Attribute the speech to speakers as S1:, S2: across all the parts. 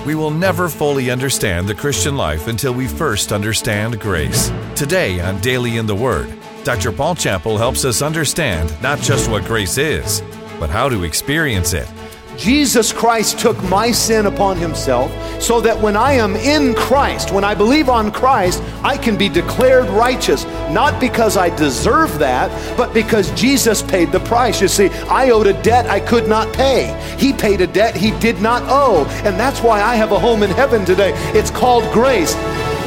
S1: We will never fully understand the Christian life until we first understand grace. Today on Daily in the Word, Dr. Paul Chappell helps us understand not just what grace is, but how to experience it.
S2: Jesus Christ took my sin upon himself so that when I am in Christ, when I believe on Christ, I can be declared righteous, not because I deserve that, but because Jesus paid the price. You see, I owed a debt I could not pay. He paid a debt he did not owe, and that's why I have a home in heaven today. It's called grace.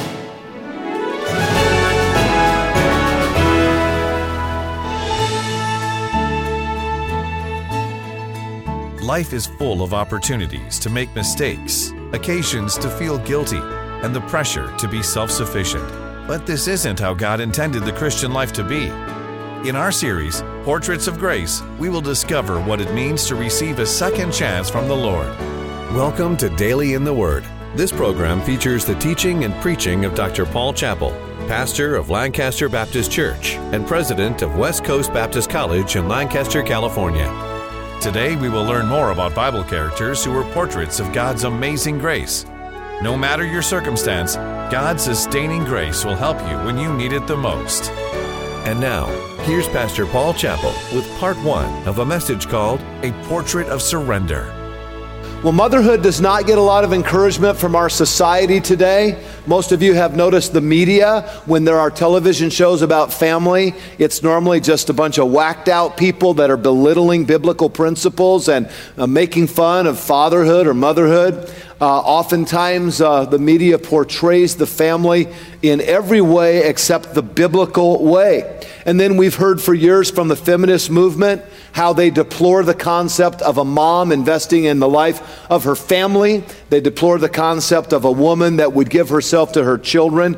S1: Life is full of opportunities to make mistakes, occasions to feel guilty, and the pressure to be self-sufficient. But this isn't how God intended the Christian life to be. In our series, Portraits of Grace, we will discover what it means to receive a second chance from the Lord. Welcome to Daily in the Word. This program features the teaching and preaching of Dr. Paul Chappell, pastor of Lancaster Baptist Church and president of West Coast Baptist College in Lancaster, California. Today, we will learn more about Bible characters who were portraits of God's amazing grace. No matter your circumstance, God's sustaining grace will help you when you need it the most. And now, here's Pastor Paul Chappell with part 1 of a message called A Portrait of Surrender.
S2: Well, motherhood does not get a lot of encouragement from our society today. Most of you have noticed the media, when there are television shows about family, it's normally just a bunch of whacked out people that are belittling biblical principles and making fun of fatherhood or motherhood. Oftentimes, the media portrays the family in every way except the biblical way. And then we've heard for years from the feminist movement how they deplore the concept of a mom investing in the life of her family. They deplore the concept of a woman that would give herself to her children,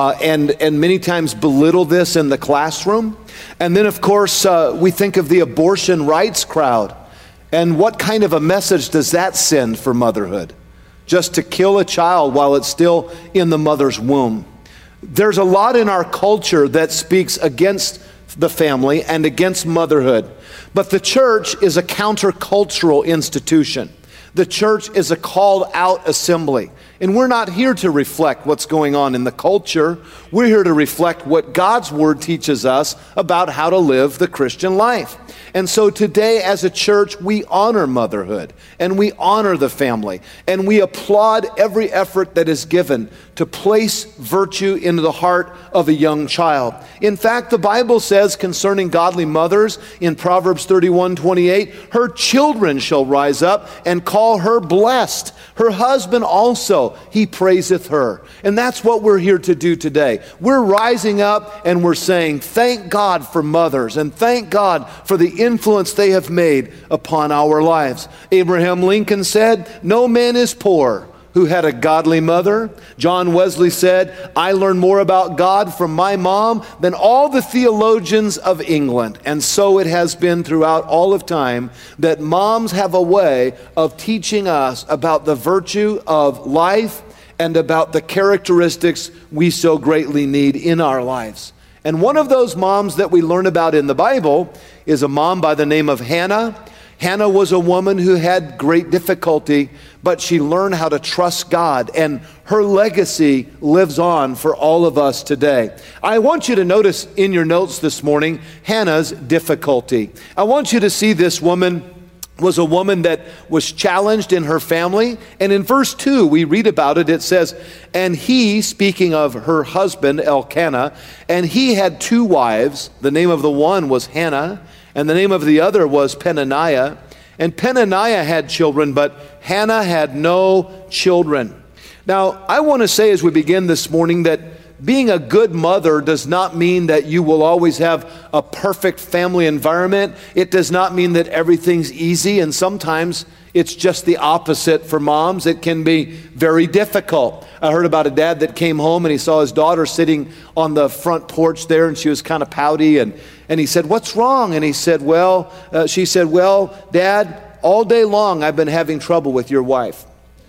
S2: and many times belittle this in the classroom. And then, of course, we think of the abortion rights crowd. And what kind of a message does that send for motherhood? Just to kill a child while it's still in the mother's womb. There's a lot in our culture that speaks against the family and against motherhood. But the church is a countercultural institution. The church is a called out assembly. And we're not here to reflect what's going on in the culture. We're here to reflect what God's Word teaches us about how to live the Christian life. And so today as a church, we honor motherhood and we honor the family and we applaud every effort that is given to place virtue into the heart of a young child. In fact, the Bible says concerning godly mothers in Proverbs 31:28, her children shall rise up and call her blessed. Her husband also, he praiseth her. And that's what we're here to do today. We're rising up and we're saying, thank God for mothers and thank God for the influence they have made upon our lives. Abraham Lincoln said, no man is poor who had a godly mother. John Wesley said, I learned more about God from my mom than all the theologians of England. And so it has been throughout all of time that moms have a way of teaching us about the virtue of life and about the characteristics we so greatly need in our lives. And one of those moms that we learn about in the Bible is a mom by the name of Hannah. Hannah was a woman who had great difficulty, but she learned how to trust God, and her legacy lives on for all of us today. I want you to notice in your notes this morning, Hannah's difficulty. I want you to see this woman was a woman that was challenged in her family. And in verse 2, we read about it. It says, and he, speaking of her husband, Elkanah, and he had 2 wives. The name of the one was Hannah, and the name of the other was Peninnah. And Peninnah had children, but Hannah had no children. Now, I want to say as we begin this morning that being a good mother does not mean that you will always have a perfect family environment. It does not mean that everything's easy, and sometimes it's just the opposite for moms. It can be very difficult. I heard about a dad that came home and he saw his daughter sitting on the front porch there, and she was kind of pouty, and he said, what's wrong? And he said, she said, Dad, all day long I've been having trouble with your wife.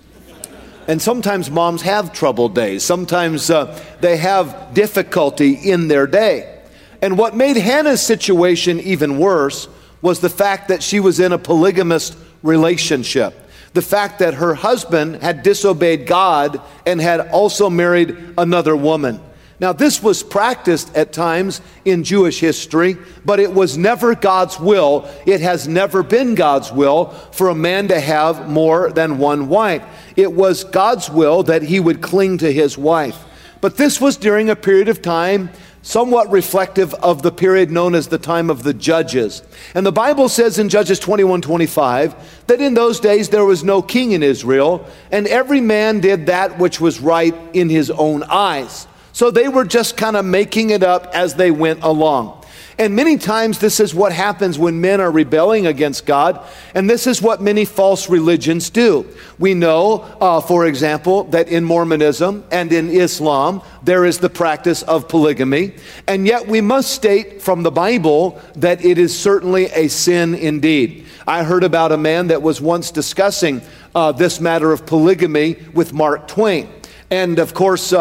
S2: And sometimes moms have troubled days. Sometimes they have difficulty in their day. And what made Hannah's situation even worse was the fact that she was in a polygamous relationship. the fact that her husband had disobeyed God and had also married another woman. Now, this was practiced at times in Jewish history, but it was never God's will. It has never been God's will for a man to have more than one wife. It was God's will that he would cling to his wife. But this was during a period of time somewhat reflective of the period known as the time of the Judges. And the Bible says in Judges 21:25 that in those days there was no king in Israel, and every man did that which was right in his own eyes. So they were just kind of making it up as they went along. And many times this is what happens when men are rebelling against God, and this is what many false religions do. We know, for example, that in Mormonism and in Islam, there is the practice of polygamy, and yet we must state from the Bible that it is certainly a sin indeed. I heard about a man that was once discussing this matter of polygamy with Mark Twain. And of course,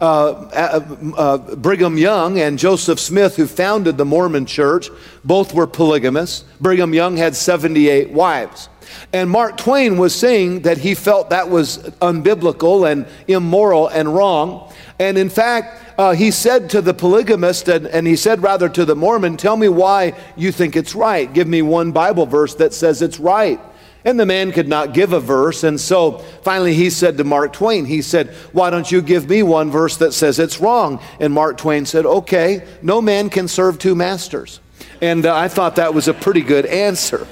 S2: Brigham Young and Joseph Smith, who founded the Mormon Church, both were polygamists. Brigham Young had 78 wives. And Mark Twain was saying that he felt that was unbiblical and immoral and wrong. And in fact, he said to the polygamist, and he said rather to the Mormon, "Tell me why you think it's right. Give me one Bible verse that says it's right." And the man could not give a verse, and so finally he said to Mark Twain, he said, "Why don't you give me one verse that says it's wrong?" And Mark Twain said, "Okay, no man can serve two masters." And I thought that was a pretty good answer.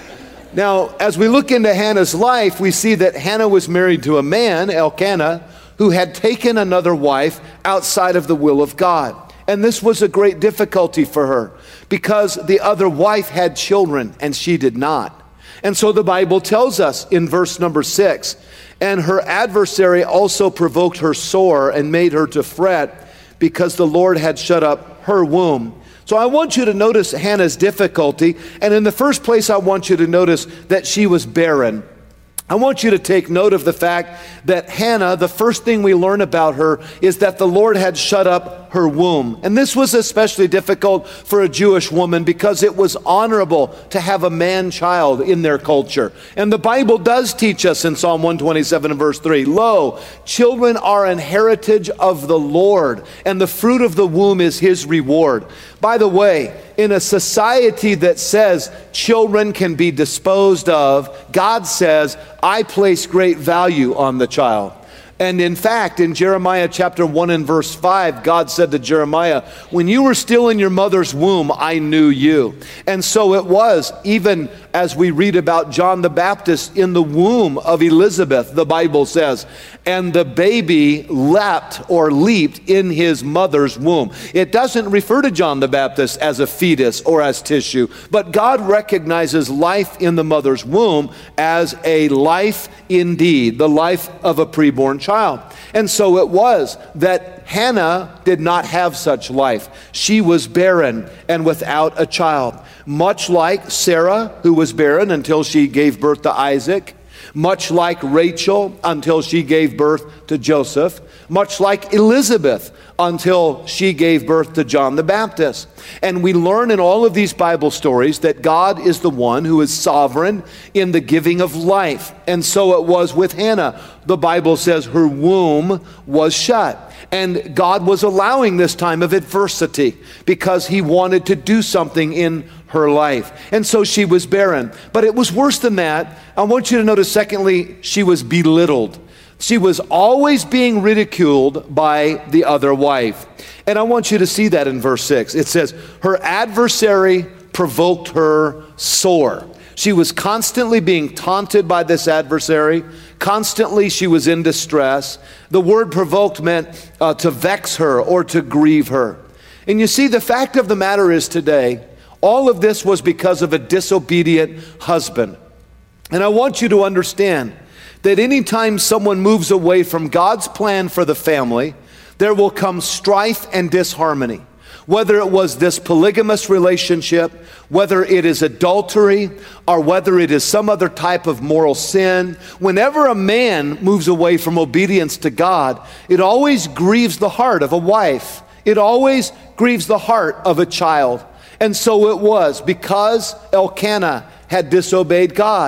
S2: Now, as we look into Hannah's life, we see that Hannah was married to a man, Elkanah, who had taken another wife outside of the will of God. And this was a great difficulty for her because the other wife had children and she did not. And so the Bible tells us in verse number 6, "And her adversary also provoked her sore and made her to fret because the Lord had shut up her womb." So I want you to notice Hannah's difficulty. And in the first place, I want you to notice that she was barren. I want you to take note of the fact that Hannah, the first thing we learn about her is that the Lord had shut up her womb. And this was especially difficult for a Jewish woman because it was honorable to have a man-child in their culture. And the Bible does teach us in Psalm 127 and verse 3, "Lo, children are an heritage of the Lord, and the fruit of the womb is his reward." By the way, in a society that says children can be disposed of, God says, "I place great value on the child." And in fact, in Jeremiah chapter 1 and verse 5, God said to Jeremiah, "When you were still in your mother's womb, I knew you." And so it was, even as we read about John the Baptist in the womb of Elizabeth, the Bible says, "And the baby leapt or leaped in his mother's womb." It doesn't refer to John the Baptist as a fetus or as tissue, but God recognizes life in the mother's womb as a life indeed, the life of a preborn child. And so it was that Hannah did not have such life. She was barren and without a child. Much like Sarah, who was barren until she gave birth to Isaac. Much like Rachel until she gave birth to Joseph. Much like Elizabeth until she gave birth to John the Baptist. And we learn in all of these Bible stories that God is the one who is sovereign in the giving of life. And so it was with Hannah. The Bible says her womb was shut. And God was allowing this time of adversity because he wanted to do something in her life. And so she was barren. But it was worse than that. I want you to notice, secondly, she was belittled. She was always being ridiculed by the other wife. And I want you to see that in verse 6. It says, her adversary provoked her sore. She was constantly being taunted by this adversary. Constantly she was in distress. The word provoked meant to vex her or to grieve her. And you see, the fact of the matter is today, all of this was because of a disobedient husband. And I want you to understand that anytime someone moves away from God's plan for the family, there will come strife and disharmony. Whether it was this polygamous relationship, whether it is adultery, or whether it is some other type of moral sin, whenever a man moves away from obedience to God, it always grieves the heart of a wife. It always grieves the heart of a child. And so it was because Elkanah had disobeyed God.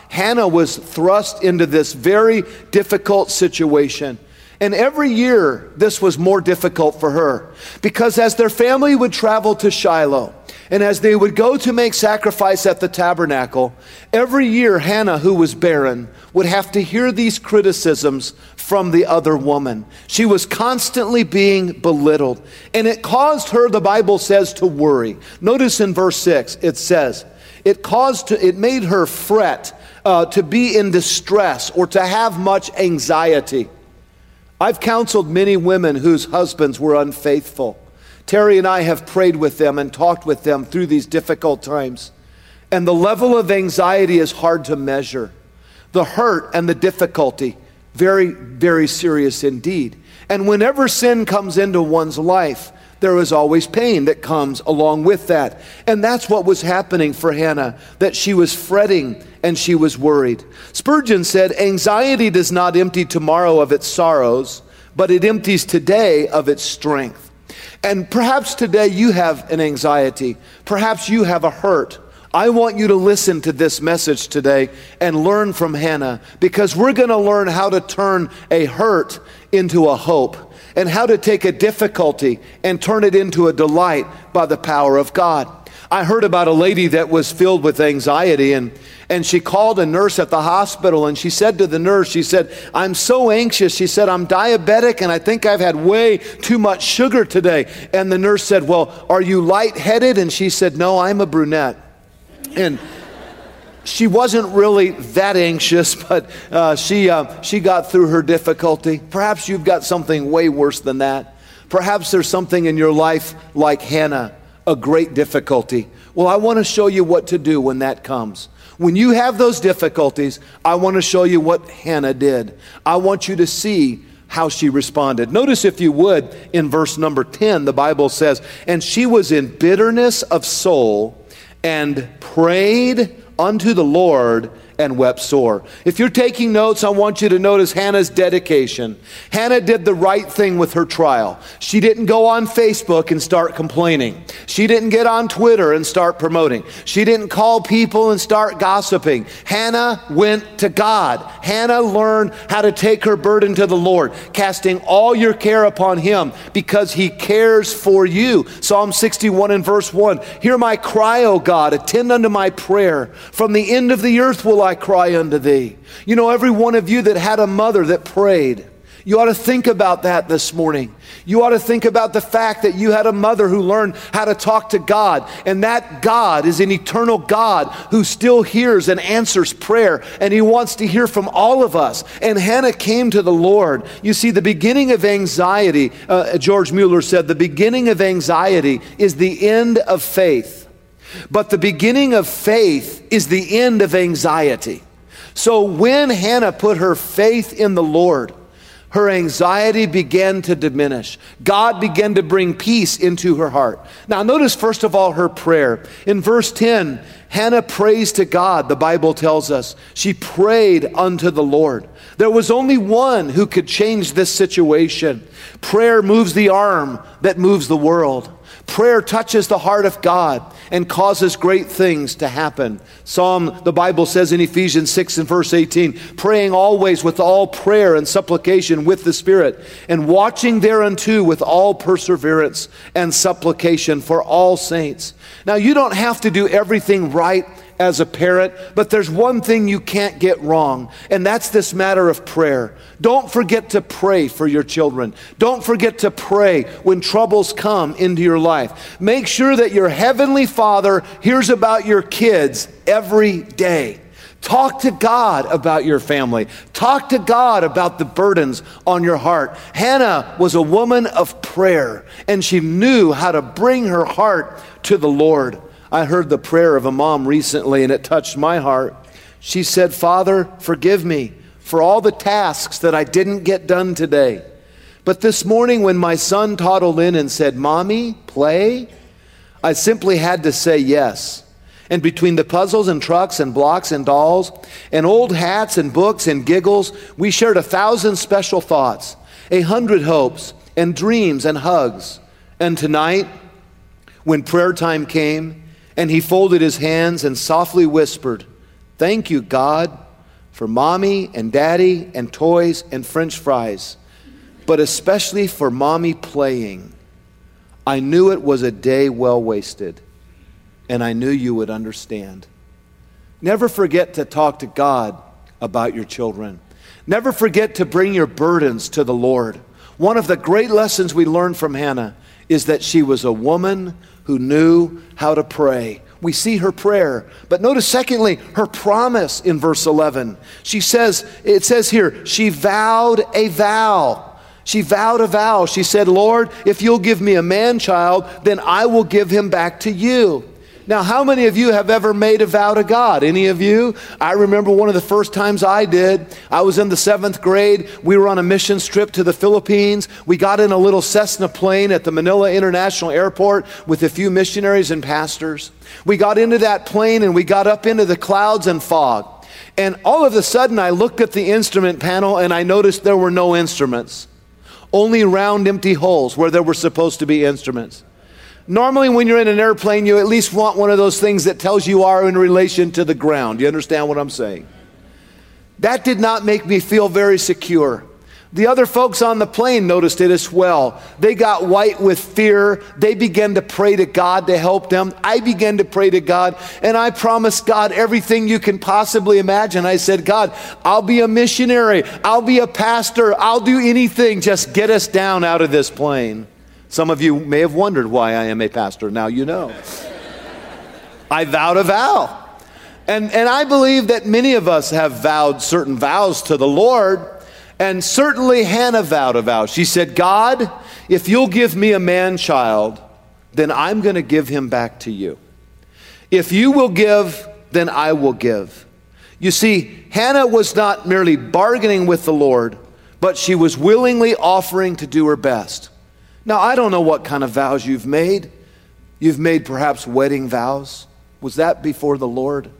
S2: Hannah was thrust into this very difficult situation. And every year, this was more difficult for her, because as their family would travel to Shiloh, and as they would go to make sacrifice at the tabernacle, every year Hannah, who was barren, would have to hear these criticisms from the other woman. She was constantly being belittled, and it caused her, the Bible says, to worry. Notice in verse 6, it says, it made her fret, to be in distress, or to have much anxiety. I've counseled many women whose husbands were unfaithful. Terry and I have prayed with them and talked with them through these difficult times. And the level of anxiety is hard to measure. The hurt and the difficulty, very, very serious indeed. And whenever sin comes into one's life, there is always pain that comes along with that. And that's what was happening for Hannah, that she was fretting and she was worried. Spurgeon said, anxiety does not empty tomorrow of its sorrows, but it empties today of its strength. And perhaps today you have an anxiety. Perhaps you have a hurt. I want you to listen to this message today and learn from Hannah, because we're going to learn how to turn a hurt into a hope, and how to take a difficulty and turn it into a delight by the power of God. I heard about a lady that was filled with anxiety, and she called a nurse at the hospital, and she said to the nurse, she said, I'm so anxious. She said, I'm diabetic, and I think I've had way too much sugar today. And the nurse said, well, are you lightheaded? And she said, no, I'm a brunette. And she wasn't really that anxious, but she got through her difficulty. Perhaps you've got something way worse than that. Perhaps there's something in your life like Hannah, a great difficulty. Well, I want to show you what to do when that comes. When you have those difficulties, I want to show you what Hannah did. I want you to see how she responded. Notice, if you would, in verse number 10, the Bible says, and she was in bitterness of soul and prayed unto the Lord and wept sore. If you're taking notes, I want you to notice Hannah's dedication. Hannah did the right thing with her trial. She didn't go on Facebook and start complaining. She didn't get on Twitter and start promoting. She didn't call people and start gossiping. Hannah went to God. Hannah learned how to take her burden to the Lord, casting all your care upon Him, because He cares for you. Psalm 61 and verse 1, hear my cry, O God, attend unto my prayer. From the end of the earth will I cry unto thee. You know, every one of you that had a mother that prayed, you ought to think about that this morning. You ought to think about the fact that you had a mother who learned how to talk to God, and that God is an eternal God who still hears and answers prayer, and He wants to hear from all of us. And Hannah came to the Lord. You see, the beginning of anxiety, George Mueller said, the beginning of anxiety is the end of faith. But the beginning of faith is the end of anxiety. So when Hannah put her faith in the Lord, her anxiety began to diminish. God began to bring peace into her heart. Now notice, first of all, her prayer. In verse 10, Hannah prays to God, the Bible tells us. She prayed unto the Lord. There was only one who could change this situation. Prayer moves the arm that moves the world. Prayer touches the heart of God and causes great things to happen. The Bible says in Ephesians 6 and verse 18, praying always with all prayer and supplication with the Spirit, and watching thereunto with all perseverance and supplication for all saints. Now, you don't have to do everything right as a parent, but there's one thing you can't get wrong, and that's this matter of prayer. Don't forget to pray for your children. Don't forget to pray when troubles come into your life. Make sure that your Heavenly Father hears about your kids every day. Talk to God about your family. Talk to God about the burdens on your heart. Hannah was a woman of prayer, and she knew how to bring her heart to the Lord. I heard the prayer of a mom recently, and it touched my heart. She said, Father, forgive me for all the tasks that I didn't get done today. But this morning when my son toddled in and said, Mommy, play, I simply had to say yes. And between the puzzles and trucks and blocks and dolls and old hats and books and giggles, we shared 1,000 special thoughts, 100 hopes and dreams and hugs. And tonight, when prayer time came, and he folded his hands and softly whispered, Thank you, God, for mommy and daddy and toys and French fries, but especially for mommy playing. I knew it was a day well wasted, and I knew you would understand. Never forget to talk to God about your children. Never forget to bring your burdens to the Lord. One of the great lessons we learned from Hannah is that she was a woman who knew how to pray. We see her prayer. But notice, secondly, her promise in verse 11. It says here, she vowed a vow. She vowed a vow. She said, Lord, if you'll give me a man-child, then I will give him back to you. Now, how many of you have ever made a vow to God? Any of you? I remember one of the first times I did. I was in the 7th grade. We were on a mission trip to the Philippines. We got in a little Cessna plane at the Manila International Airport with a few missionaries and pastors. We got into that plane and we got up into the clouds and fog. And all of a sudden, I looked at the instrument panel and I noticed there were no instruments. Only round, empty holes where there were supposed to be instruments. Normally, when you're in an airplane, you at least want one of those things that tells you are in relation to the ground. You understand what I'm saying? That did not make me feel very secure. The other folks on the plane noticed it as well. They got white with fear. They began to pray to God to help them. I began to pray to God, and I promised God everything you can possibly imagine. I said, God, I'll be a missionary. I'll be a pastor. I'll do anything. Just get us down out of this plane. Some of you may have wondered why I am a pastor. Now you know. I vowed a vow. And I believe that many of us have vowed certain vows to the Lord. And certainly Hannah vowed a vow. She said, God, if you'll give me a man-child, then I'm going to give him back to you. If you will give, then I will give. You see, Hannah was not merely bargaining with the Lord, but she was willingly offering to do her best. Now, I don't know what kind of vows you've made. You've made perhaps wedding vows. Was that before the Lord?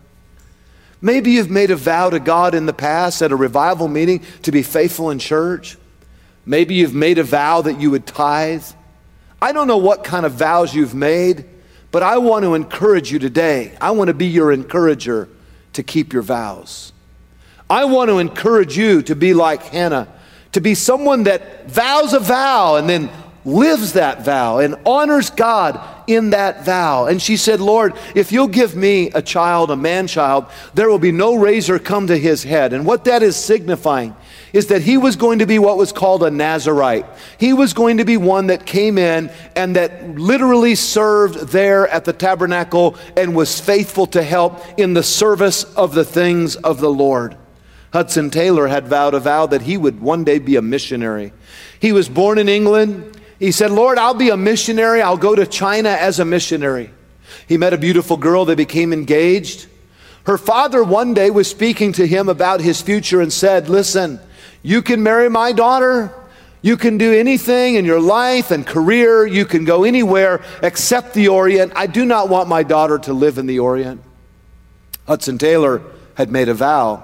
S2: Maybe you've made a vow to God in the past at a revival meeting to be faithful in church. Maybe you've made a vow that you would tithe. I don't know what kind of vows you've made, but I want to encourage you today. I want to be your encourager to keep your vows. I want to encourage you to be like Hannah, to be someone that vows a vow and then lives that vow and honors God in that vow. And she said, Lord, if you'll give me a child, a man-child, there will be no razor come to his head. And what that is signifying is that he was going to be what was called a Nazirite. He was going to be one that came in and that literally served there at the tabernacle and was faithful to help in the service of the things of the Lord. Hudson Taylor had vowed a vow that he would one day be a missionary. He was born in England. He said, Lord, I'll be a missionary. I'll go to China as a missionary. He met a beautiful girl. They became engaged. Her father one day was speaking to him about his future and said, listen, you can marry my daughter. You can do anything in your life and career. You can go anywhere except the Orient. I do not want my daughter to live in the Orient. Hudson Taylor had made a vow.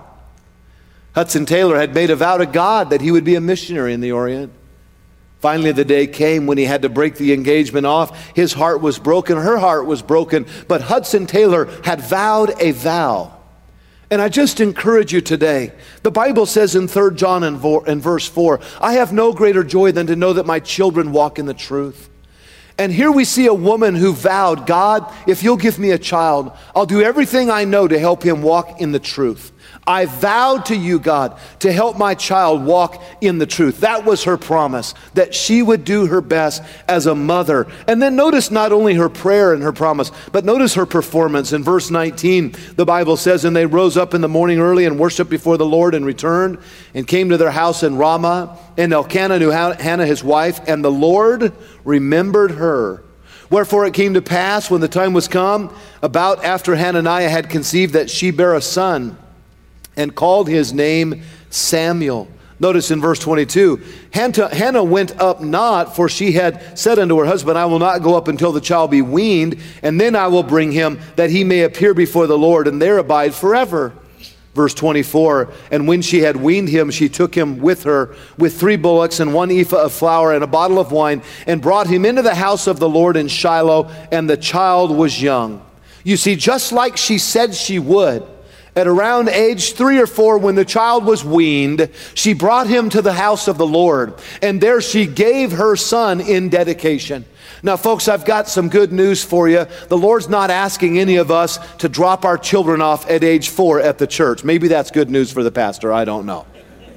S2: Hudson Taylor had made a vow to God that he would be a missionary in the Orient. Finally, the day came when he had to break the engagement off. His heart was broken. Her heart was broken. But Hudson Taylor had vowed a vow. And I just encourage you today. The Bible says in 3 John in verse 4, I have no greater joy than to know that my children walk in the truth. And here we see a woman who vowed, God, if you'll give me a child, I'll do everything I know to help him walk in the truth. I vowed to you, God, to help my child walk in the truth. That was her promise, that she would do her best as a mother. And then notice not only her prayer and her promise, but notice her performance. In verse 19, the Bible says, and they rose up in the morning early and worshiped before the Lord and returned and came to their house in Ramah. And Elkanah knew Hannah his wife, and the Lord remembered her. Wherefore it came to pass when the time was come, about after Hananiah had conceived, that she bare a son, and called his name Samuel. Notice in verse 22, Hannah went up not, for she had said unto her husband, I will not go up until the child be weaned, and then I will bring him, that he may appear before the Lord, and there abide forever. Verse 24, and when she had weaned him, she took him with her, with 3 bullocks and 1 ephah of flour and a bottle of wine, and brought him into the house of the Lord in Shiloh, and the child was young. You see, just like she said she would, At around age 3 or 4, when the child was weaned, she brought him to the house of the Lord, and there she gave her son in dedication. Now, folks, I've got some good news for you. The Lord's not asking any of us to drop our children off at age 4 at the church. Maybe that's good news for the pastor. I don't know.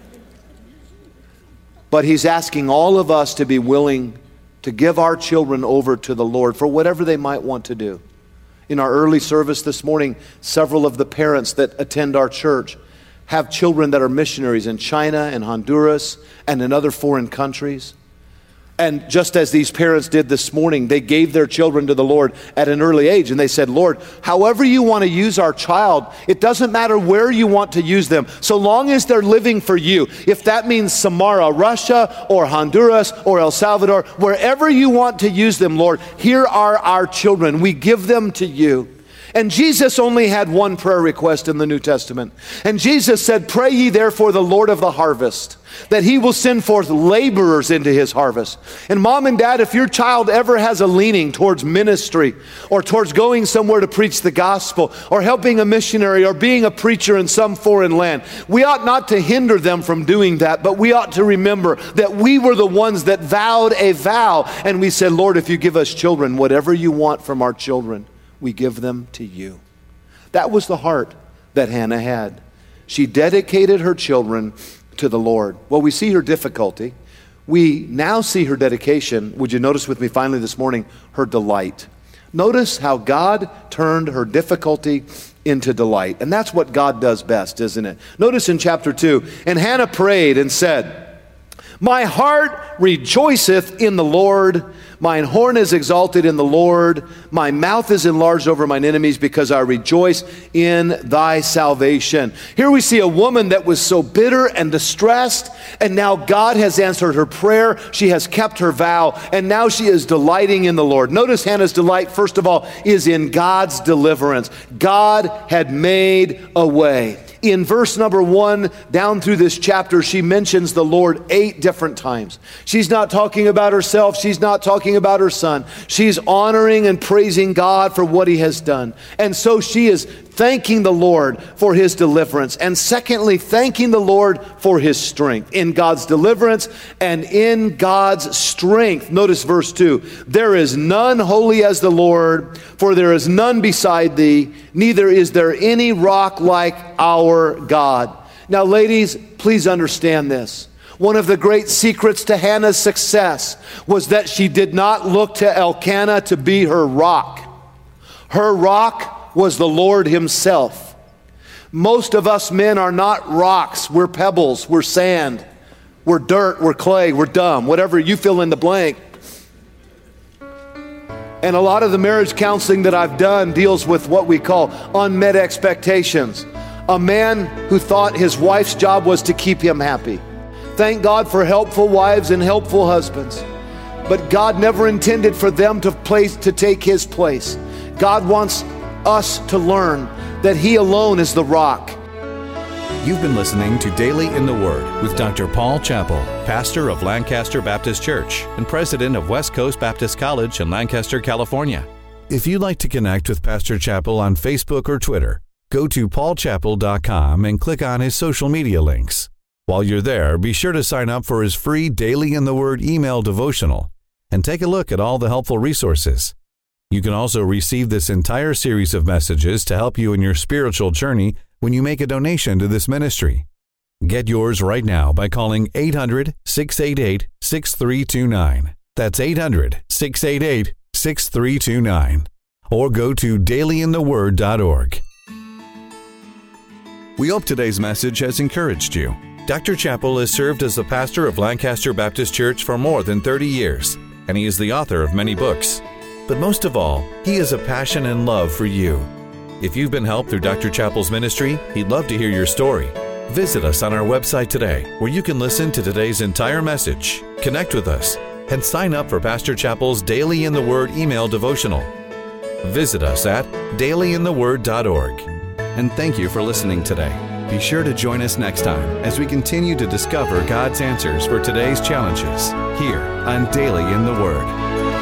S2: But He's asking all of us to be willing to give our children over to the Lord for whatever they might want to do. In our early service this morning, several of the parents that attend our church have children that are missionaries in China and Honduras and in other foreign countries. And just as these parents did this morning, they gave their children to the Lord at an early age. And they said, Lord, however you want to use our child, it doesn't matter where you want to use them, so long as they're living for you. If that means Samara, Russia, or Honduras, or El Salvador, wherever you want to use them, Lord, here are our children. We give them to you. And Jesus only had one prayer request in the New Testament. And Jesus said, pray ye therefore the Lord of the harvest, that He will send forth laborers into His harvest. And mom and dad, if your child ever has a leaning towards ministry or towards going somewhere to preach the gospel or helping a missionary or being a preacher in some foreign land, we ought not to hinder them from doing that, but we ought to remember that we were the ones that vowed a vow. And we said, Lord, if you give us children, whatever you want from our children, we give them to you. That was the heart that Hannah had. She dedicated her children to the Lord. Well, we see her difficulty. We now see her dedication. Would you notice with me finally this morning, her delight? Notice how God turned her difficulty into delight. And that's what God does best, isn't it? Notice in chapter 2, and Hannah prayed and said, my heart rejoiceth in the Lord. Mine horn is exalted in the Lord. My mouth is enlarged over mine enemies, because I rejoice in thy salvation. Here we see a woman that was so bitter and distressed, and now God has answered her prayer. She has kept her vow, and now she is delighting in the Lord. Notice Hannah's delight, first of all, is in God's deliverance. God had made a way. In verse number 1 down through this chapter, she mentions the Lord 8 different times. She's not talking about herself. She's not talking about her son. She's honoring and praising God for what He has done. And so she is thanking the Lord for His deliverance. And secondly, thanking the Lord for His strength. In God's deliverance and in God's strength. Notice verse 2. There is none holy as the Lord, for there is none beside thee, neither is there any rock like our God. Now, ladies, please understand this. One of the great secrets to Hannah's success was that she did not look to Elkanah to be her rock. Her rock was the Lord Himself. Most of us men are not rocks. We're pebbles. We're sand. We're dirt. We're clay. We're dumb. Whatever, you fill in the blank. And a lot of the marriage counseling that I've done deals with what we call unmet expectations. A man who thought his wife's job was to keep him happy. Thank God for helpful wives and helpful husbands. But God never intended for them to take His place. God wants us to learn that He alone is the rock.
S1: You've been listening to Daily in the Word with Dr. Paul Chappell, pastor of Lancaster Baptist Church and president of West Coast Baptist College in Lancaster, California. If you'd like to connect with Pastor Chappell on Facebook or Twitter, go to paulchappell.com and click on his social media links. While you're there, be sure to sign up for his free Daily in the Word email devotional and take a look at all the helpful resources. You can also receive this entire series of messages to help you in your spiritual journey when you make a donation to this ministry. Get yours right now by calling 800-688-6329. That's 800-688-6329. Or go to dailyintheword.org. We hope today's message has encouraged you. Dr. Chappell has served as the pastor of Lancaster Baptist Church for more than 30 years, and he is the author of many books. But most of all, he has a passion and love for you. If you've been helped through Dr. Chappell's ministry, he'd love to hear your story. Visit us on our website today, where you can listen to today's entire message, connect with us, and sign up for Pastor Chappell's Daily in the Word email devotional. Visit us at dailyintheword.org. And thank you for listening today. Be sure to join us next time as we continue to discover God's answers for today's challenges here on Daily in the Word.